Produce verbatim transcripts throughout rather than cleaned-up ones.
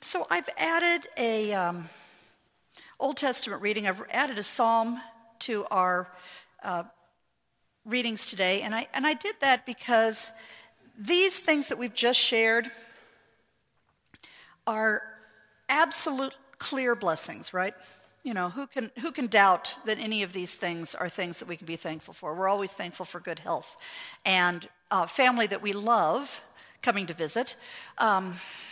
so I've added a um, Old Testament reading. I've added a psalm to our uh, readings today, and I and I did that because these things that we've just shared are absolute clear blessings, right? You know, who can who can doubt that any of these things are things that we can be thankful for? We're always thankful for good health and uh, family that we love coming to visit. Um,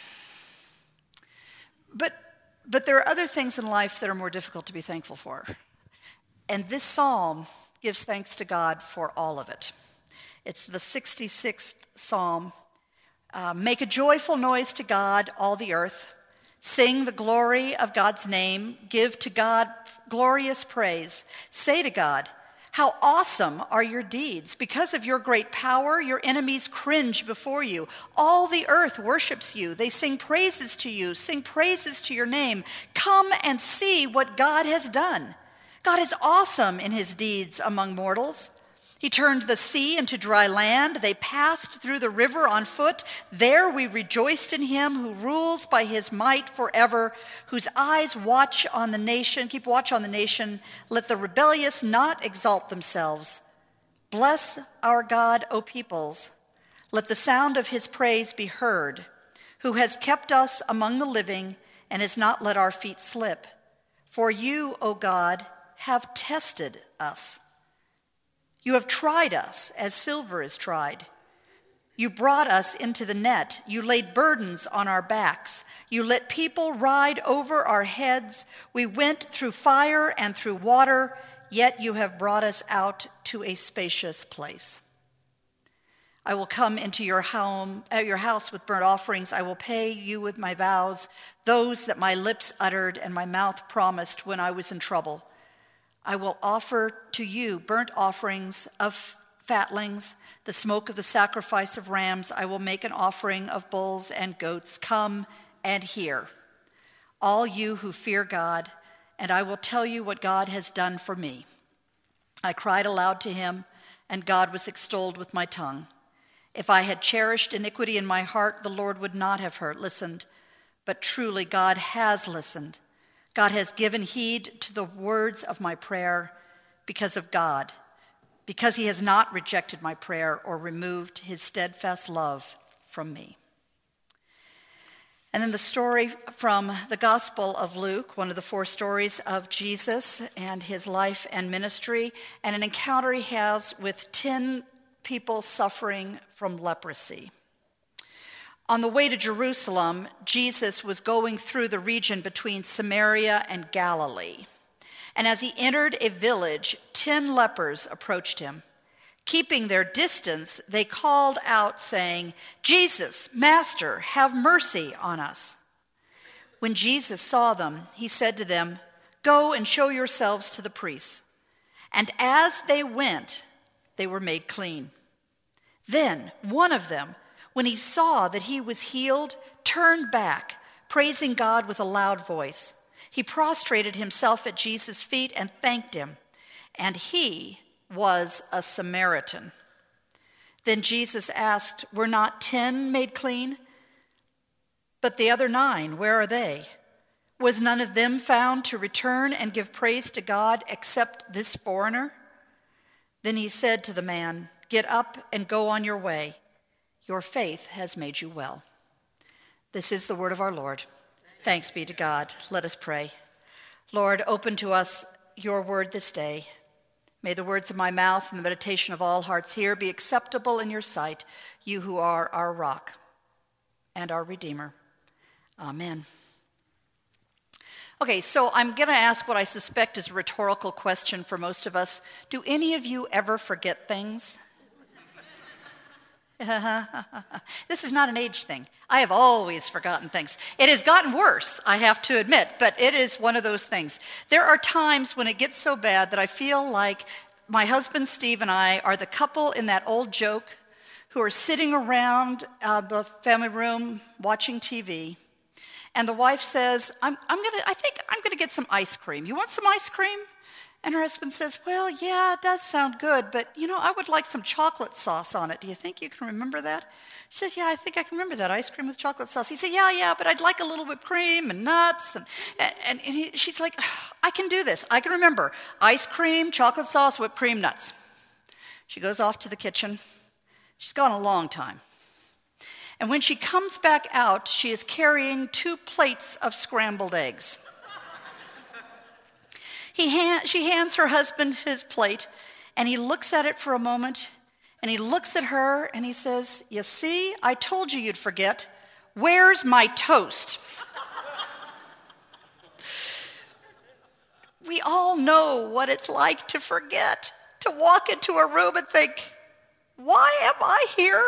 but but there are other things in life that are more difficult to be thankful for. And this psalm gives thanks to God for all of it. It's the sixty-sixth psalm. Uh, Make a joyful noise to God, all the earth. Sing the glory of God's name. Give to God glorious praise. Say to God, how awesome are your deeds. Because of your great power, your enemies cringe before you. All the earth worships you. They sing praises to you. Sing praises to your name. Come and see what God has done. God is awesome in his deeds among mortals. He turned the sea into dry land. They passed through the river on foot. There we rejoiced in him who rules by his might forever, whose eyes watch on the nation, keep watch on the nation. Let the rebellious not exalt themselves. Bless our God, O peoples. Let the sound of his praise be heard, who has kept us among the living and has not let our feet slip. For you, O God, have tested us. You have tried us as silver is tried. You brought us into the net. You laid burdens on our backs. You let people ride over our heads. We went through fire and through water, yet you have brought us out to a spacious place. I will come into your home, at your house with burnt offerings. I will pay you with my vows, those that my lips uttered and my mouth promised when I was in trouble. I will offer to you burnt offerings of fatlings, the smoke of the sacrifice of rams. I will make an offering of bulls and goats. Come and hear, all you who fear God, and I will tell you what God has done for me. I cried aloud to him, and God was extolled with my tongue. If I had cherished iniquity in my heart, the Lord would not have heard, listened. But truly God has listened. God has given heed to the words of my prayer because of God, because he has not rejected my prayer or removed his steadfast love from me. And then the story from the Gospel of Luke, one of the four stories of Jesus and his life and ministry, and an encounter he has with ten people suffering from leprosy. On the way to Jerusalem, Jesus was going through the region between Samaria and Galilee. And as he entered a village, ten lepers approached him. Keeping their distance, they called out, saying, Jesus, Master, have mercy on us. When Jesus saw them, he said to them, Go and show yourselves to the priests. And as they went, they were made clean. Then one of them, when he saw that he was healed, turned back, praising God with a loud voice. He prostrated himself at Jesus' feet and thanked him. And he was a Samaritan. Then Jesus asked, Were not ten made clean? But the other nine, where are they? Was none of them found to return and give praise to God except this foreigner? Then he said to the man, Get up and go on your way. Your faith has made you well. This is the word of our Lord. Thanks be to God. Let us pray. Lord, open to us your word this day. May the words of my mouth and the meditation of all hearts here be acceptable in your sight, you who are our rock and our Redeemer. Amen. Okay, so I'm going to ask what I suspect is a rhetorical question for most of us. Do any of you ever forget things? This is not an age thing. I have always forgotten things. It has gotten worse, I have to admit, but it is one of those things. There are times when it gets so bad that I feel like my husband Steve and I are the couple in that old joke who are sitting around uh, the family room watching T V, and the wife says, I'm, I'm gonna, I think I'm gonna get some ice cream. You want some ice cream? And her husband says, well, yeah, it does sound good, but, you know, I would like some chocolate sauce on it. Do you think you can remember that? She says, yeah, I think I can remember that, ice cream with chocolate sauce. He said, yeah, yeah, but I'd like a little whipped cream and nuts. And, and, and he, she's like, I can do this. I can remember ice cream, chocolate sauce, whipped cream, nuts. She goes off to the kitchen. She's gone a long time. And when she comes back out, she is carrying two plates of scrambled eggs. He hand, she hands her husband his plate, and he looks at it for a moment, and he looks at her, and he says, you see, I told you you'd forget. Where's my toast? We all know what it's like to forget, to walk into a room and think, why am I here?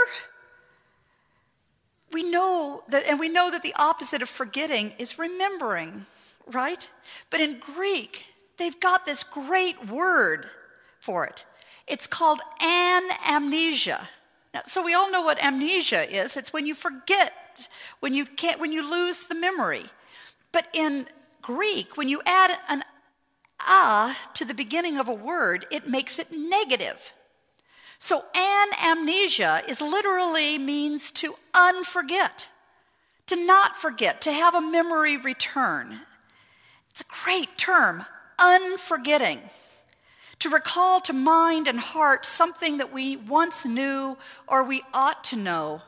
We know that, and we know that the opposite of forgetting is remembering, right? But in Greek, they've got this great word for it. It's called anamnesia. Now, so we all know what amnesia is. It's when you forget, when you can't, when you lose the memory. But in Greek, when you add an a to the beginning of a word, it makes it negative. So anamnesia is literally means to unforget, to not forget, to have a memory return. It's a great term, unforgetting. To recall to mind and heart something that we once knew or we ought to know.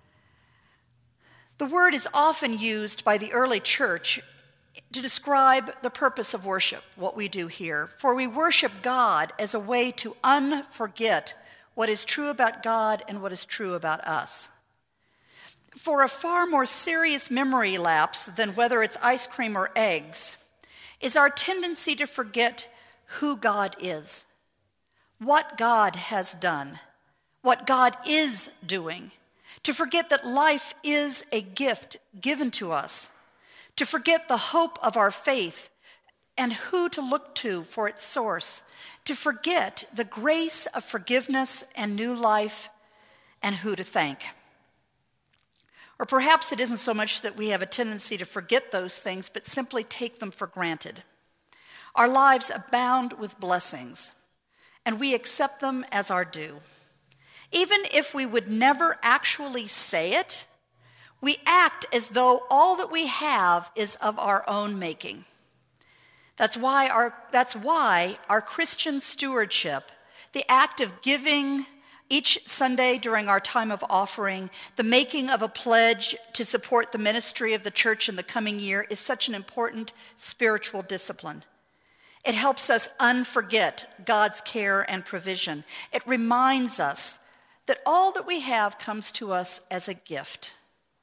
The word is often used by the early church to describe the purpose of worship, what we do here. For we worship God as a way to unforget what is true about God and what is true about us. For a far more serious memory lapse than whether it's ice cream or eggs is our tendency to forget who God is, what God has done, what God is doing, to forget that life is a gift given to us, to forget the hope of our faith and who to look to for its source, to forget the grace of forgiveness and new life and who to thank. Or perhaps it isn't so much that we have a tendency to forget those things, but simply take them for granted. Our lives abound with blessings, and we accept them as our due. Even if we would never actually say it, we act as though all that we have is of our own making. That's why our, that's why our Christian stewardship, the act of giving each Sunday during our time of offering, the making of a pledge to support the ministry of the church in the coming year, is such an important spiritual discipline. It helps us unforget God's care and provision. It reminds us that all that we have comes to us as a gift.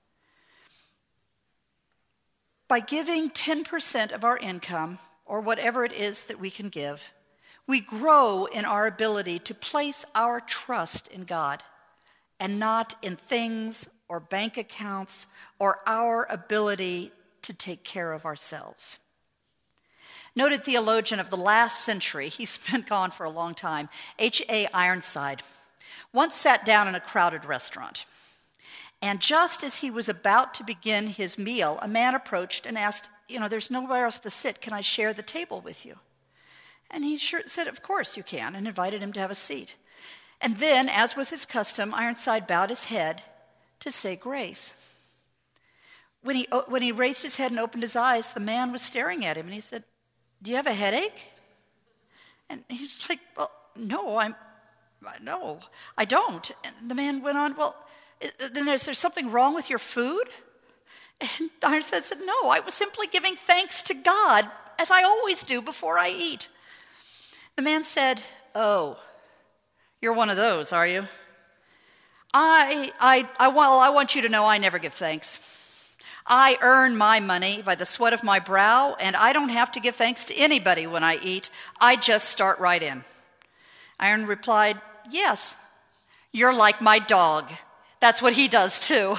By giving ten percent of our income, or whatever it is that we can give, we grow in our ability to place our trust in God and not in things or bank accounts or our ability to take care of ourselves. Noted theologian of the last century, he's been gone for a long time, H A Ironside, once sat down in a crowded restaurant. And just as he was about to begin his meal, a man approached and asked, you know, there's nowhere else to sit. Can I share the table with you? And he sure said, of course you can, and invited him to have a seat. And then, as was his custom, Ironside bowed his head to say grace. When he, when he raised his head and opened his eyes, the man was staring at him, and he said, do you have a headache? And he's like, well, no, I'm, no, I don't. And the man went on, well, then is there something wrong with your food? And Ironside said, no, I was simply giving thanks to God, as I always do before I eat. The man said, oh, you're one of those, are you? I, I, I, well, I want you to know I never give thanks. I earn my money by the sweat of my brow, and I don't have to give thanks to anybody when I eat. I just start right in. Iron replied, yes, you're like my dog. That's what he does too.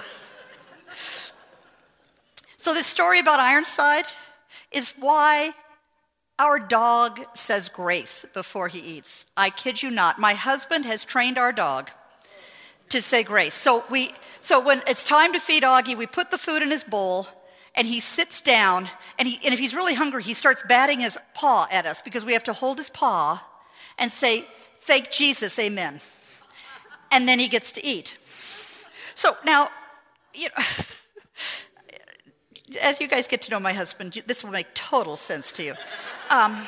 So this story about Ironside is why our dog says grace before he eats. I kid you not. My husband has trained our dog to say grace. So we, so when it's time to feed Augie, we put the food in his bowl, and he sits down, and, he, and if he's really hungry, he starts batting his paw at us because we have to hold his paw and say, thank Jesus, amen. And then he gets to eat. So now, you know, as you guys get to know my husband, this will make total sense to you. Um,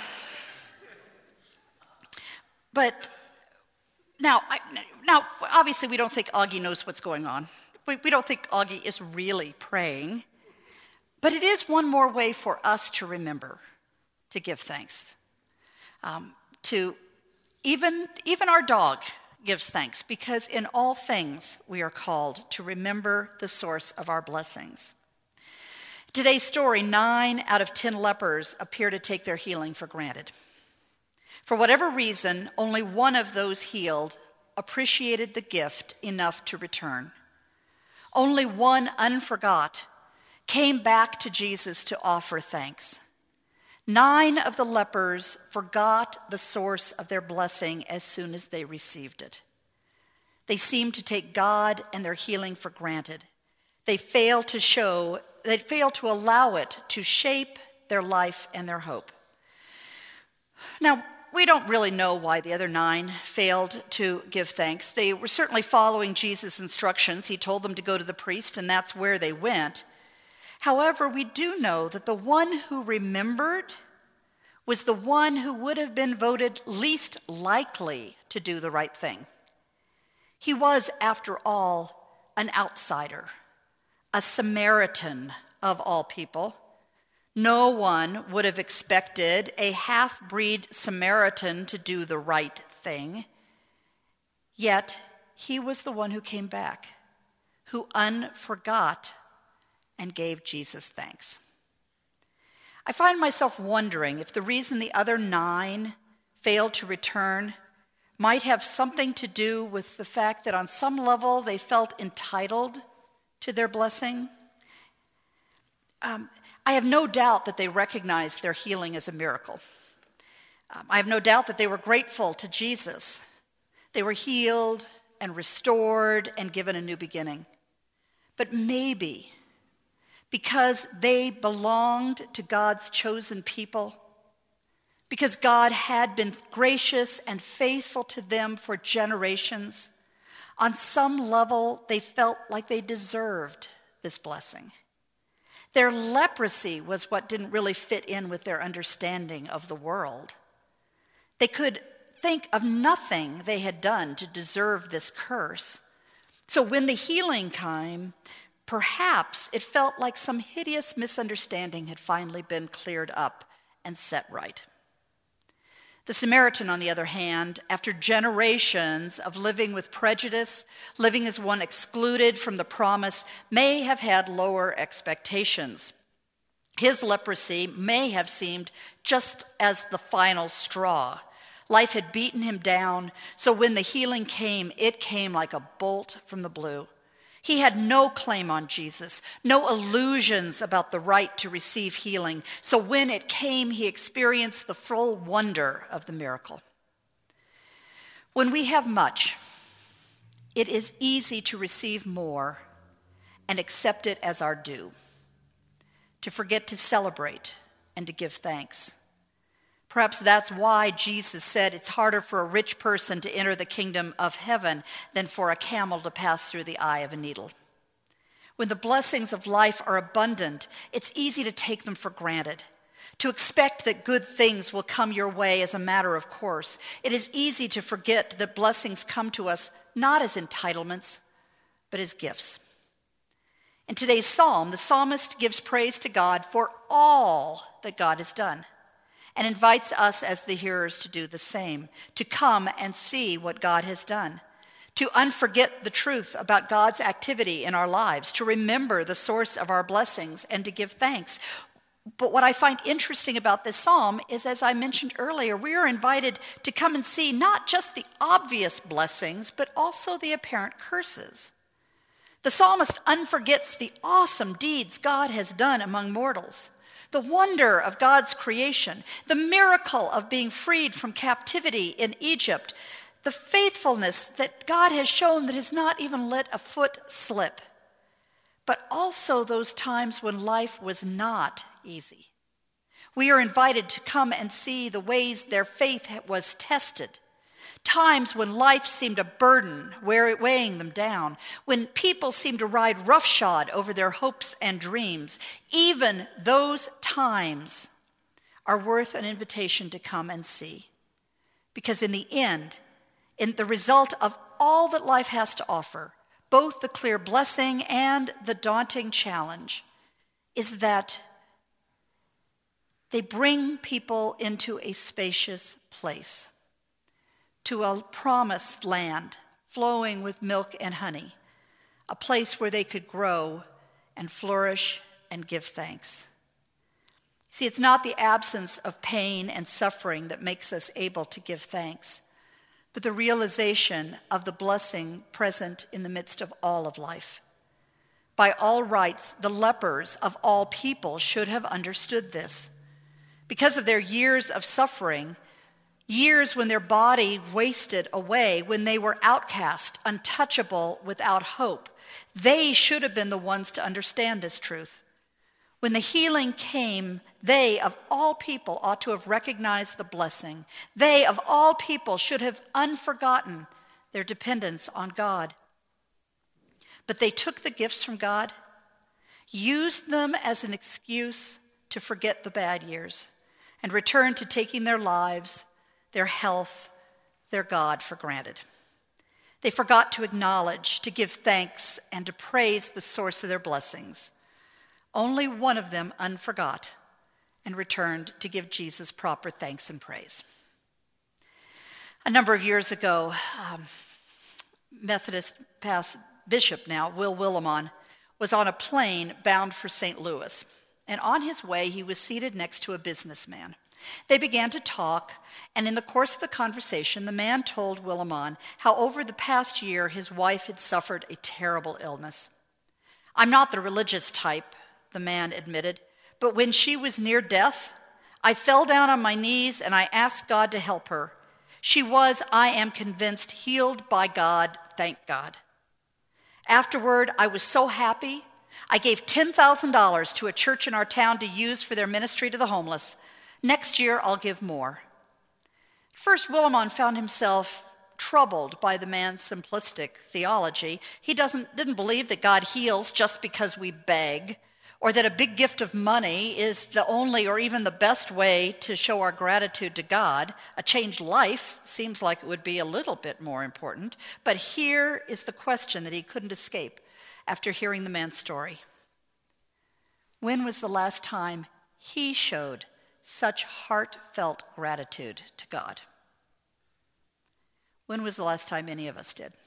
but now, I, now, obviously, we don't think Augie knows what's going on. We, we don't think Augie is really praying. But it is one more way for us to remember to give thanks. Um, to even, even our dog gives thanks, because in all things we are called to remember the source of our blessings. Today's story, nine out of ten lepers appear to take their healing for granted. For whatever reason, only one of those healed appreciated the gift enough to return. Only one unforgot came back to Jesus to offer thanks. Nine of the lepers forgot the source of their blessing as soon as they received it. They seemed to take God and their healing for granted. They failed to show, they failed to allow it to shape their life and their hope. Now, we don't really know why the other nine failed to give thanks. They were certainly following Jesus' instructions. He told them to go to the priest, and that's where they went. However, we do know that the one who remembered was the one who would have been voted least likely to do the right thing. He was, after all, an outsider, a Samaritan of all people. No one would have expected a half-breed Samaritan to do the right thing. Yet, he was the one who came back, who unforgot and gave Jesus thanks. I find myself wondering if the reason the other nine failed to return might have something to do with the fact that on some level they felt entitled to their blessing. Um, I have no doubt that they recognized their healing as a miracle. Um, I have no doubt that they were grateful to Jesus. They were healed and restored and given a new beginning. But maybe because they belonged to God's chosen people, because God had been gracious and faithful to them for generations, on some level they felt like they deserved this blessing. Their leprosy was what didn't really fit in with their understanding of the world. They could think of nothing they had done to deserve this curse. So when the healing came, perhaps it felt like some hideous misunderstanding had finally been cleared up and set right. The Samaritan, on the other hand, after generations of living with prejudice, living as one excluded from the promise, may have had lower expectations. His leprosy may have seemed just as the final straw. Life had beaten him down, so when the healing came, it came like a bolt from the blue. He had no claim on Jesus, no illusions about the right to receive healing. So when it came, he experienced the full wonder of the miracle. When we have much, it is easy to receive more and accept it as our due, to forget to celebrate and to give thanks. Perhaps that's why Jesus said it's harder for a rich person to enter the kingdom of heaven than for a camel to pass through the eye of a needle. When the blessings of life are abundant, it's easy to take them for granted, to expect that good things will come your way as a matter of course. It is easy to forget that blessings come to us not as entitlements, but as gifts. In today's psalm, the psalmist gives praise to God for all that God has done, and invites us as the hearers to do the same, to come and see what God has done, to unforget the truth about God's activity in our lives, to remember the source of our blessings, and to give thanks. But what I find interesting about this psalm is, as I mentioned earlier, we are invited to come and see not just the obvious blessings, but also the apparent curses. The psalmist unforgets the awesome deeds God has done among mortals, the wonder of God's creation, the miracle of being freed from captivity in Egypt, the faithfulness that God has shown that has not even let a foot slip, but also those times when life was not easy. We are invited to come and see the ways their faith was tested, times when life seemed a burden, weighing them down, when people seemed to ride roughshod over their hopes and dreams. Even those times are worth an invitation to come and see. Because in the end, in the result of all that life has to offer, both the clear blessing and the daunting challenge, is that they bring people into a spacious place, to a promised land flowing with milk and honey, a place where they could grow and flourish and give thanks. See, it's not the absence of pain and suffering that makes us able to give thanks, but the realization of the blessing present in the midst of all of life. By all rights, the lepers of all people should have understood this. Because of their years of suffering, years when their body wasted away, when they were outcast, untouchable, without hope, they should have been the ones to understand this truth. When the healing came, they, of all people, ought to have recognized the blessing. They, of all people, should have unforgotten their dependence on God. But they took the gifts from God, used them as an excuse to forget the bad years, and returned to taking their lives, their health, their God for granted. They forgot to acknowledge, to give thanks, and to praise the source of their blessings. Only one of them unforgot and returned to give Jesus proper thanks and praise. A number of years ago, um, Methodist past bishop now, Will Willimon, was on a plane bound for Saint Louis. And on his way, he was seated next to a businessman. They began to talk, and in the course of the conversation, the man told Willimon how over the past year his wife had suffered a terrible illness. "I'm not the religious type," the man admitted, "but when she was near death, I fell down on my knees and I asked God to help her. She was, I am convinced, healed by God, thank God. Afterward, I was so happy, I gave ten thousand dollars to a church in our town to use for their ministry to the homeless. Next year, I'll give more." First, Willimon found himself troubled by the man's simplistic theology. He doesn't, didn't believe that God heals just because we beg, or that a big gift of money is the only or even the best way to show our gratitude to God. A changed life seems like it would be a little bit more important. But here is the question that he couldn't escape after hearing the man's story. When was the last time he showed such heartfelt gratitude to God? When was the last time any of us did?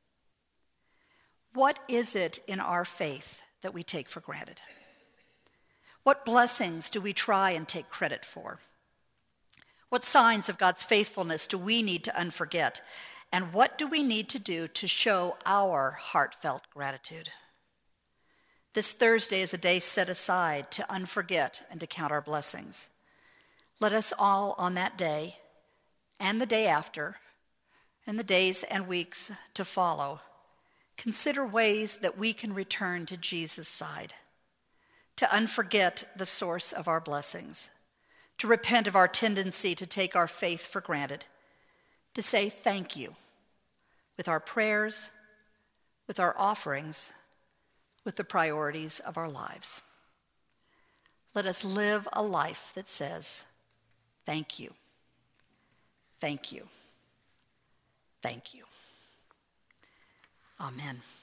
What is it in our faith that we take for granted? What blessings do we try and take credit for? What signs of God's faithfulness do we need to unforget? And what do we need to do to show our heartfelt gratitude? This Thursday is a day set aside to unforget and to count our blessings. Let us all on that day and the day after and the days and weeks to follow consider ways that we can return to Jesus' side, to unforget the source of our blessings, to repent of our tendency to take our faith for granted, to say thank you with our prayers, with our offerings, with the priorities of our lives. Let us live a life that says, thank you, thank you, thank you. Amen.